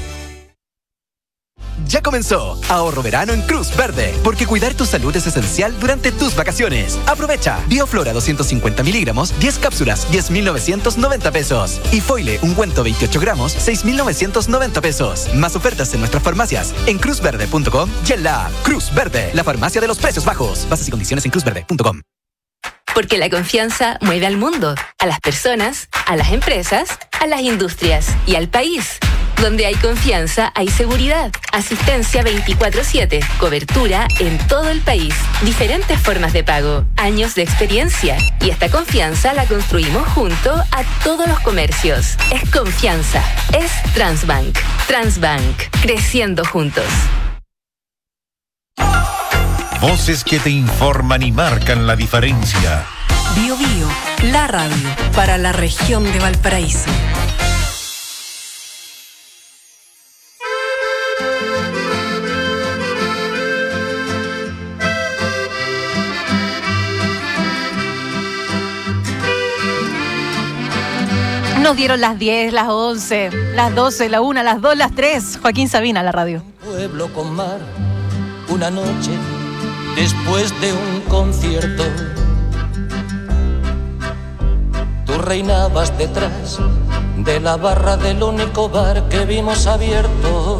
Ya comenzó Ahorro Verano en Cruz Verde, porque cuidar tu salud es esencial durante tus vacaciones. Aprovecha Bioflora 250 miligramos, 10 cápsulas, 10,990 pesos. Y Foile ungüento 28 gramos, 6,990 pesos. Más ofertas en nuestras farmacias, en cruzverde.com y en la Cruz Verde, la farmacia de los precios bajos. Bases y condiciones en cruzverde.com. Porque la confianza mueve al mundo, a las personas, a las empresas, a las industrias y al país. Donde hay confianza, hay seguridad. Asistencia 24/7. Cobertura en todo el país. Diferentes formas de pago. Años de experiencia. Y esta confianza la construimos junto a todos los comercios. Es confianza. Es Transbank. Transbank. Creciendo juntos. Voces que te informan y marcan la diferencia. Bio Bio, la radio para la región de Valparaíso. Nos dieron las 10, las 11, las 12, la 1, las 2, las 3. Joaquín Sabina, la radio. Pueblo con mar, una noche después de un concierto. Tú reinabas detrás de la barra del único bar que vimos abierto.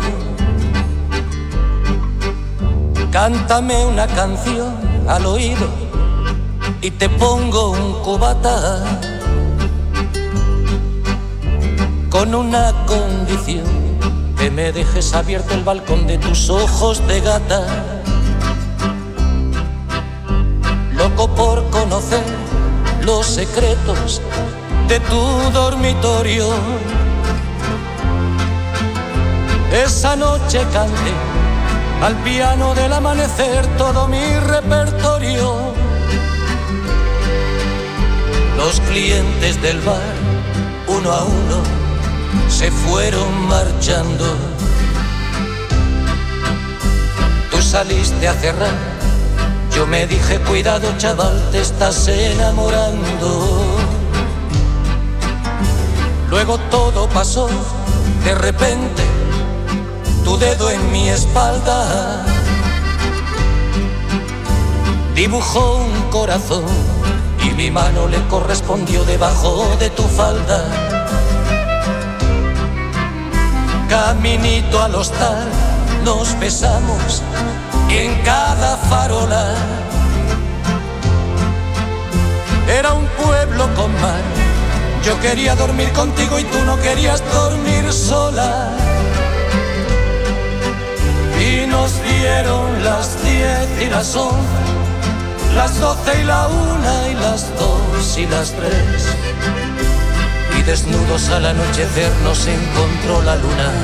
Cántame una canción al oído y te pongo un cubata, con una condición: que me dejes abierto el balcón de tus ojos de gata. Loco por conocer los secretos de tu dormitorio. Esa noche canté al piano del amanecer todo mi repertorio. Los clientes del bar, uno a uno, se fueron marchando. Tú saliste a cerrar, yo me dije: cuidado chaval, te estás enamorando. Luego todo pasó, de repente, tu dedo en mi espalda dibujó un corazón y mi mano le correspondió debajo de tu falda. Caminito al hostal nos besamos en cada farola. Era un pueblo con mar, yo quería dormir contigo y tú no querías dormir sola. nos dieron las 10 y las 11, las 12 y la 1 y las 2 y las 3. Y desnudos al anochecer nos encontró la luna.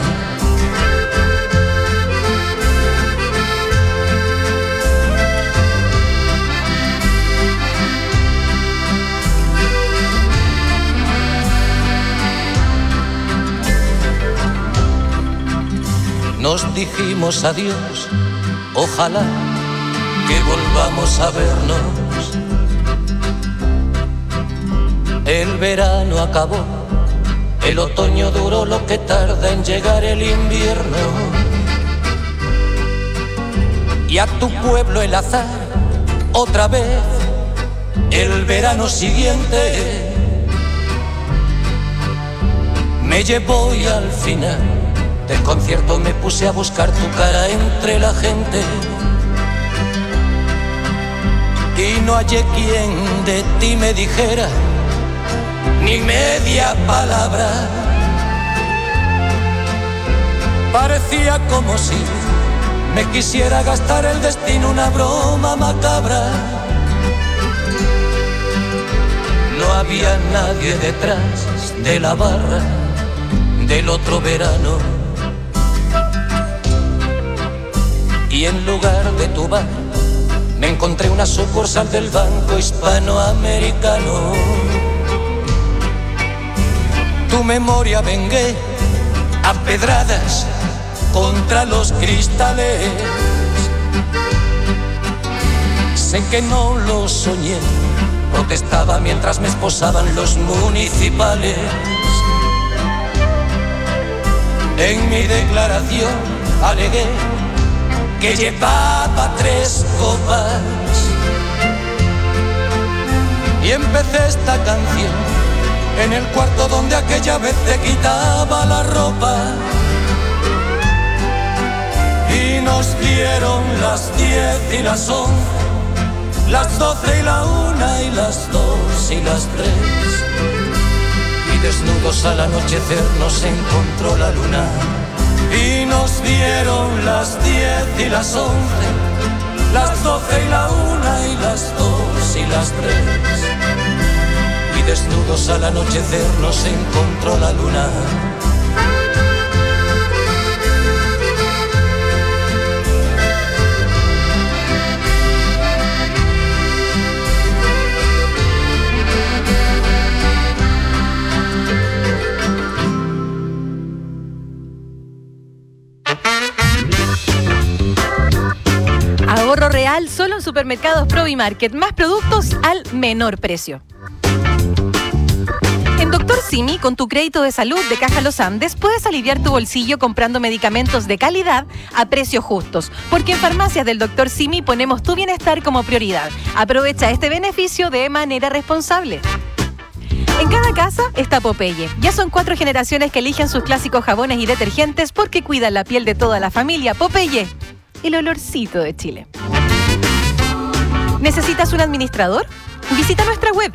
Nos dijimos adiós, ojalá que volvamos a vernos. El verano acabó, el otoño duró lo que tarda en llegar el invierno. Y a tu pueblo el azar, otra vez, el verano siguiente, me llevó y al final del concierto me puse a buscar tu cara entre la gente. Y no hallé quien de ti me dijera ni media palabra. Parecía como si me quisiera gastar el destino una broma macabra. No había nadie detrás de la barra del otro verano. Y en lugar de tu bar me encontré una sucursal del Banco Hispanoamericano. Tu memoria vengué a pedradas contra los cristales. Sé que no lo soñé, protestaba mientras me esposaban los municipales. En mi declaración alegué que llevaba 3 copas y empecé esta canción en el cuarto donde aquella vez te quitaba la ropa. Y nos dieron las 10 y las 11, las 12 y la 1 y las 2 y las 3. Y desnudos al anochecer nos encontró la luna. Y nos dieron las 10 y las 11, las 12 y la 1 y las 2 y las 3. Y desnudos al anochecer nos encontró la luna. Ahorro real solo en Supermercados Provimarket. Más productos al menor precio. En Dr. Simi, con tu crédito de salud de Caja Los Andes, puedes aliviar tu bolsillo comprando medicamentos de calidad a precios justos. Porque en farmacias del Dr. Simi ponemos tu bienestar como prioridad. Aprovecha este beneficio de manera responsable. En cada casa está Popeye. Ya son 4 generaciones que eligen sus clásicos jabones y detergentes porque cuidan la piel de toda la familia. Popeye, el olorcito de Chile. ¿Necesitas un administrador? Visita nuestra web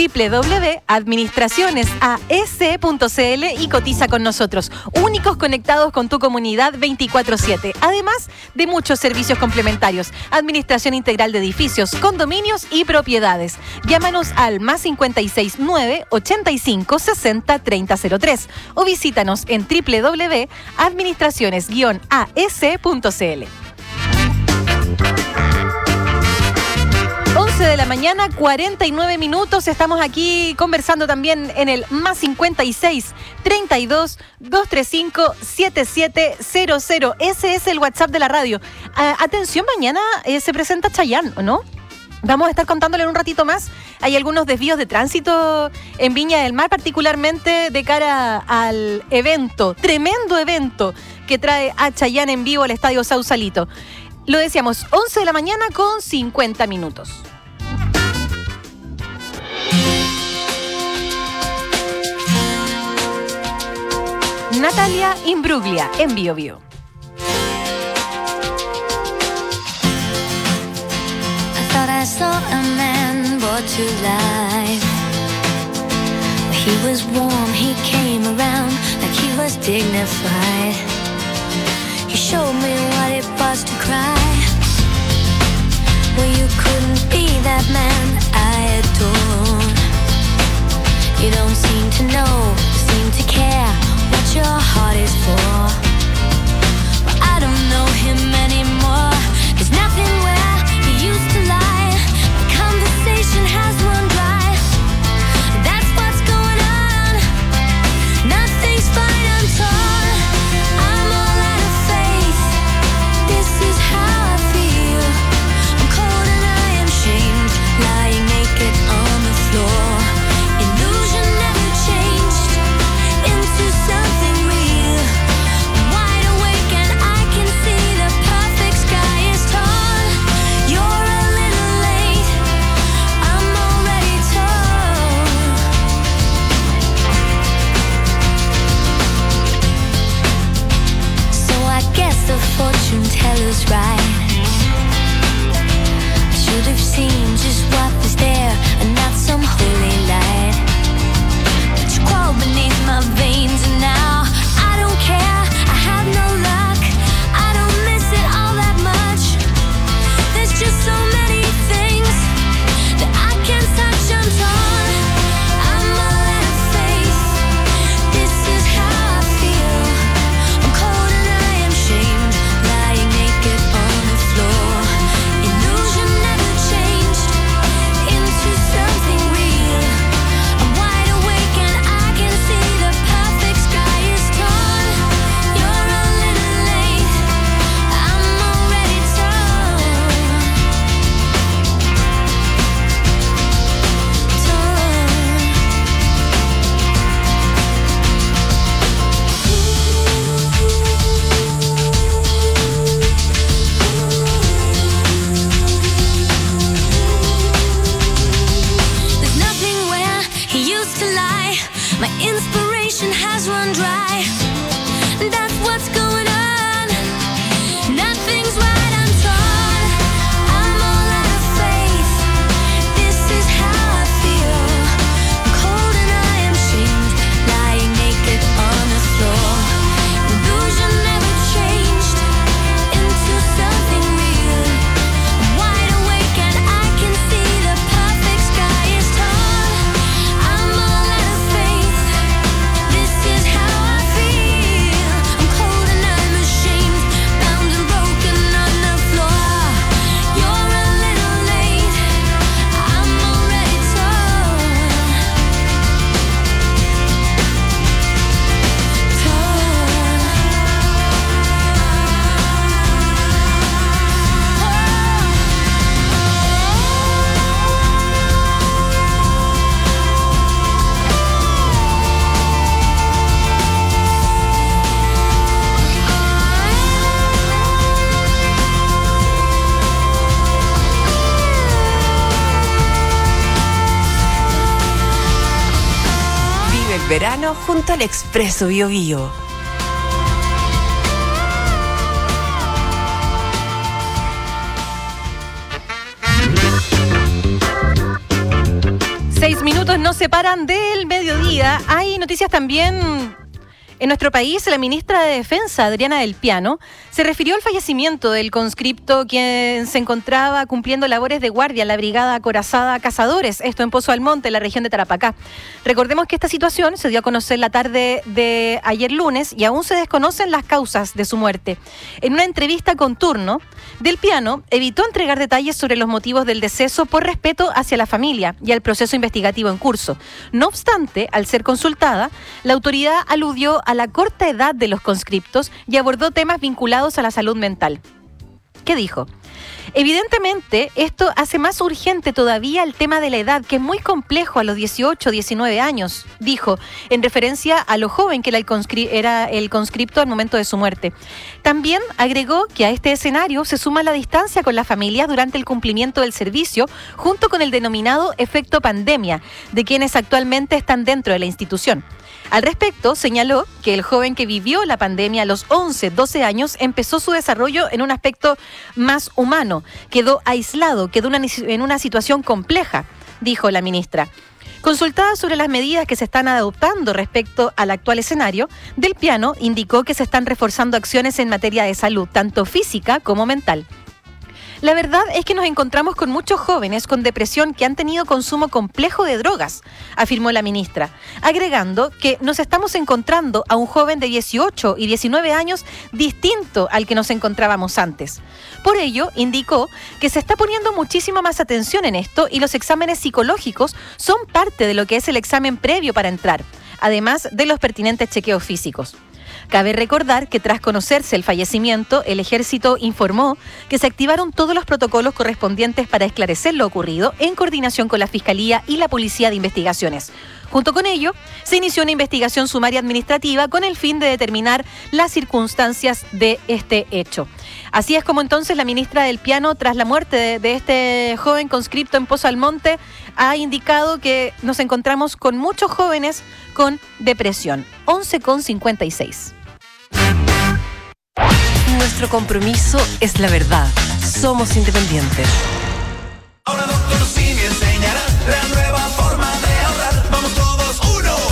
www.administracionesaes.cl y cotiza con nosotros. Únicos conectados con tu comunidad 24/7. Además de muchos servicios complementarios. Administración integral de edificios, condominios y propiedades. Llámanos al +56 9 85 60 30 03 o visítanos en www.administraciones-as.cl. 11 de la mañana, 49 minutos. Estamos aquí conversando también en el +56 32 235 7700. Ese es el WhatsApp de la radio. Atención, mañana se presenta Chayanne, ¿o no? Vamos a estar contándole en un ratito más. Hay algunos desvíos de tránsito en Viña del Mar, particularmente de cara al evento, tremendo evento que trae a Chayanne en vivo al Estadio Sausalito. Lo decíamos, 11 de la mañana con 50 minutos. Natalia Imbruglia en Bio Bio. Thought I saw a man brought to life. He was warm, he came around like he was dignified. He showed me what it was starts to cry. Well, you couldn't be that man I adore. You don't seem to know, seem to care what your heart is for. Well, I don't know him anymore. There's nothing where he used to lie. The conversation has run dry. That's what's going on. Nothing's fine, I'm torn. I'm all out of faith. This is how I feel. I'm cold and I am shamed, lying naked on the floor. Illusion never changed into something real. I'm wide awake and I can see the perfect sky is torn. You're a little late, I'm already torn. So I guess the fortune teller's right. I should have seen just what was there and not some holy light. But you crawl beneath my veins and now I don't care, I have no luck. I don't miss it all that much. There's just so many things that I can't touch, I'm torn. I'm all out of faith. This is how I feel. I'm cold and I am shamed, lying naked on the floor. Illusion never changed into something real. I'm wide awake and I can see the perfect sky is torn. You're a little late, I'm already torn. There's nothing where he used to lie. My inspiration has run dry. That's what's going on. Nothing's right, I'm torn. I'm all out of faith. This is how I feel. I'm cold and I am shamed, lying naked on the floor. Illusion never changed into something real. I'm wide awake and I can see the perfect sky is torn. I'm all out of faith. This is how I feel. I'm cold and I'm ashamed, bound and broken on the floor. You're a little late, I'm already torn. Vive el verano junto al Expreso Bio Bio. Seis minutos nos separan del mediodía. Hay noticias también en nuestro país. La ministra de Defensa, Adriana del Piano, se refirió al fallecimiento del conscripto quien se encontraba cumpliendo labores de guardia en la Brigada Acorazada Cazadores, esto en Pozo Almonte, en la región de Tarapacá. Recordemos que esta situación se dio a conocer la tarde de ayer lunes y aún se desconocen las causas de su muerte. En una entrevista con Turno, Del Piano evitó entregar detalles sobre los motivos del deceso por respeto hacia la familia y al proceso investigativo en curso. No obstante, al ser consultada, la autoridad aludió a la corta edad de los conscriptos y abordó temas vinculados a la salud mental. ¿Qué dijo? Evidentemente, esto hace más urgente todavía el tema de la edad, que es muy complejo a los 18, 19 años, dijo, en referencia a lo joven que era el conscripto al momento de su muerte. También agregó que a este escenario se suma la distancia con la familia durante el cumplimiento del servicio, junto con el denominado efecto pandemia, de quienes actualmente están dentro de la institución. Al respecto, señaló que el joven que vivió la pandemia a los 11, 12 años empezó su desarrollo en un aspecto más humano, quedó aislado, quedó en una situación compleja, dijo la ministra. Consultada sobre las medidas que se están adoptando respecto al actual escenario, Del Piano indicó que se están reforzando acciones en materia de salud, tanto física como mental. La verdad es que nos encontramos con muchos jóvenes con depresión que han tenido consumo complejo de drogas, afirmó la ministra, agregando que nos estamos encontrando a un joven de 18 y 19 años distinto al que nos encontrábamos antes. Por ello, indicó que se está poniendo muchísima más atención en esto y los exámenes psicológicos son parte de lo que es el examen previo para entrar, además de los pertinentes chequeos físicos. Cabe recordar que tras conocerse el fallecimiento, el Ejército informó que se activaron todos los protocolos correspondientes para esclarecer lo ocurrido en coordinación con la Fiscalía y la Policía de Investigaciones. Junto con ello, se inició una investigación sumaria administrativa con el fin de determinar las circunstancias de este hecho. Así es como entonces la ministra Del Piano, tras la muerte de este joven conscripto en Pozo Almonte, ha indicado que nos encontramos con muchos jóvenes con depresión. 11:56. Nuestro compromiso es la verdad. Somos independientes. Ahora Dr. Simi enseñará la nueva forma de ahorrar. Vamos todos, 1, 2,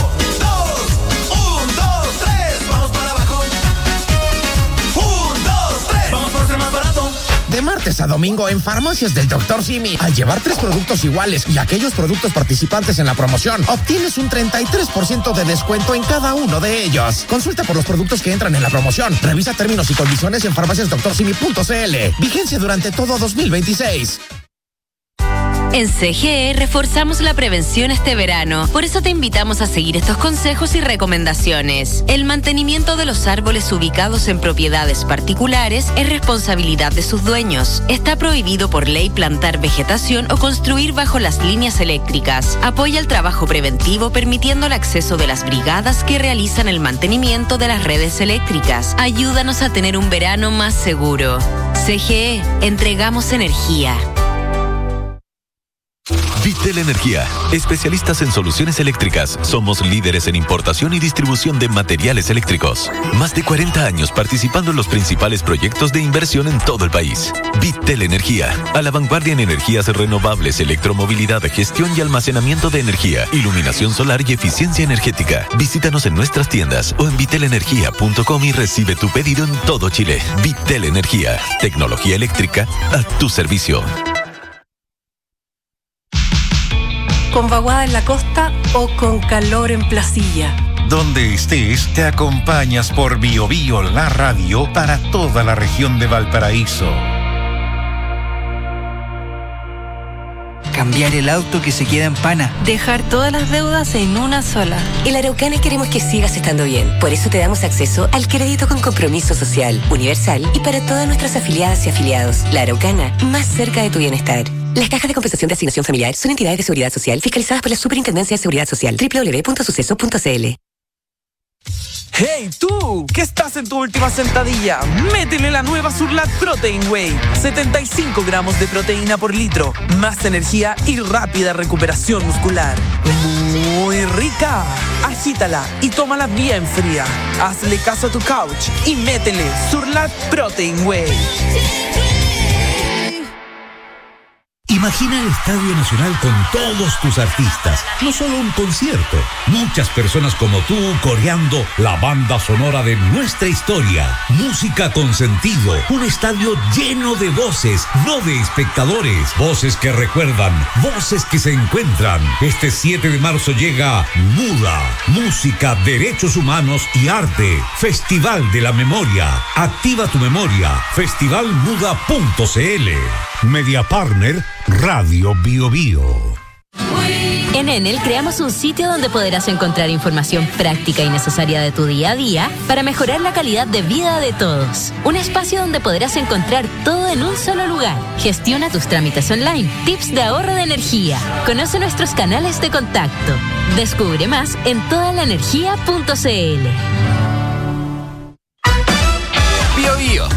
3, vamos para abajo. 1, 2, 3, vamos por ser más barato. De martes a domingo en Farmacias del Dr. Simi, al llevar 3 productos iguales y aquellos productos participantes en la promoción, obtienes un 33% de descuento en cada uno de ellos. Consulta por los productos que entran en la promoción. Revisa términos y condiciones en farmaciasdoctorsimi.cl. Vigencia durante todo 2026. En CGE reforzamos la prevención este verano. Por eso te invitamos a seguir estos consejos y recomendaciones. El mantenimiento de los árboles ubicados en propiedades particulares es responsabilidad de sus dueños. Está prohibido por ley plantar vegetación o construir bajo las líneas eléctricas. Apoya el trabajo preventivo permitiendo el acceso de las brigadas que realizan el mantenimiento de las redes eléctricas. Ayúdanos a tener un verano más seguro. CGE, entregamos energía. Vitel Energía, especialistas en soluciones eléctricas. Somos líderes en importación y distribución de materiales eléctricos. Más de 40 años participando en los principales proyectos de inversión en todo el país. Vitel Energía, a la vanguardia en energías renovables, electromovilidad, gestión y almacenamiento de energía, iluminación solar y eficiencia energética. Visítanos en nuestras tiendas o en vitelenergia.com y recibe tu pedido en todo Chile. Vitel Energía, tecnología eléctrica a tu servicio. Con vaguada en la costa o con calor en Placilla. Donde estés, te acompañas por Bio Bio, la radio para toda la región de Valparaíso. Cambiar el auto que se queda en pana. Dejar todas las deudas en una sola. En La Araucana queremos que sigas estando bien. Por eso te damos acceso al crédito con compromiso social, universal y para todas nuestras afiliadas y afiliados. La Araucana, más cerca de tu bienestar. Las cajas de compensación de asignación familiar son entidades de seguridad social fiscalizadas por la Superintendencia de Seguridad Social. www.suceso.cl. ¡Hey tú! ¿Qué estás en tu última sentadilla? Métele la nueva Surlat Protein Whey. 75 gramos de proteína por litro. Más energía y rápida recuperación muscular. Muy rica. Agítala y tómala bien fría. Hazle caso a tu couch y métele Surlat Protein Whey. Imagina el Estadio Nacional con todos tus artistas, no solo un concierto, muchas personas como tú coreando la banda sonora de nuestra historia, música con sentido, un estadio lleno de voces, no de espectadores, voces que recuerdan, voces que se encuentran. Este 7 de marzo llega MUDA, Música, Derechos Humanos y Arte, Festival de la Memoria. Activa tu memoria, festivalmuda.cl. Media Partner, Radio Bio Bio. En Enel creamos un sitio donde podrás encontrar información práctica y necesaria de tu día a día para mejorar la calidad de vida de todos. Un espacio donde podrás encontrar todo en un solo lugar. Gestiona tus trámites online, tips de ahorro de energía. Conoce nuestros canales de contacto. Descubre más en todalaenergia.cl. Bio Bio,